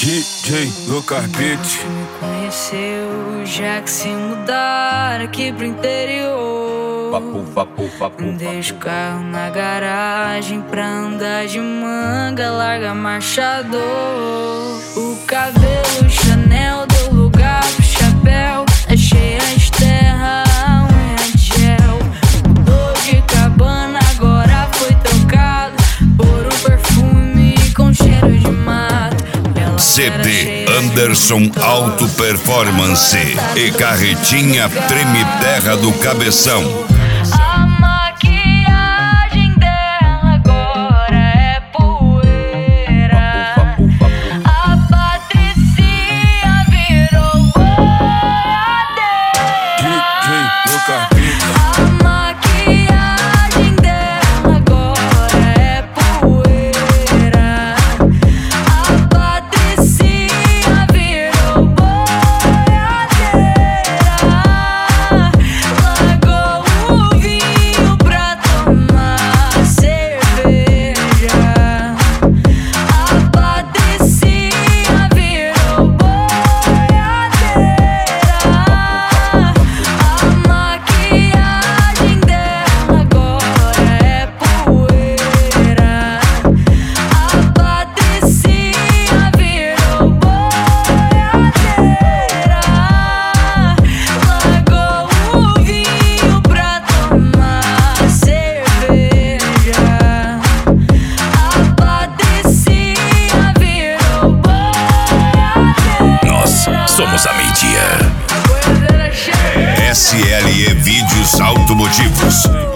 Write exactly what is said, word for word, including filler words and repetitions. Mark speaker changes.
Speaker 1: D J do Carpete.
Speaker 2: Me conheceu já que se mudar aqui pro interior.
Speaker 1: Papo, papo, papo,
Speaker 2: Deixa o carro na garagem pra andar de manga, larga marchador. O cabelo Chanel deu lugar pro chapéu, é cheia de terra, a unha de gel. Mudou de cabana, agora foi trocado por um perfume com cheiro de mato.
Speaker 3: C D Anderson Auto Performance e Carretinha Treme Terra do Cabeção.
Speaker 2: A maquiagem dela agora é poeira. A Patricinha virou boiadeira.
Speaker 1: D J do Carpete.
Speaker 2: A maquiagem dela agora é poeira. A Patricinha virou boiadeira. Largou o vinho pra tomar cerveja. A Patricinha virou boiadeira. A maquiagem dela agora é poeira. A Patricinha virou boiadeira. Largou o vinho pra tomar cerveja. A Patricinha virou boiadeira.
Speaker 3: Nós somos a mídia.
Speaker 2: A boiadeira chega.
Speaker 3: S L E Vídeos Automotivos.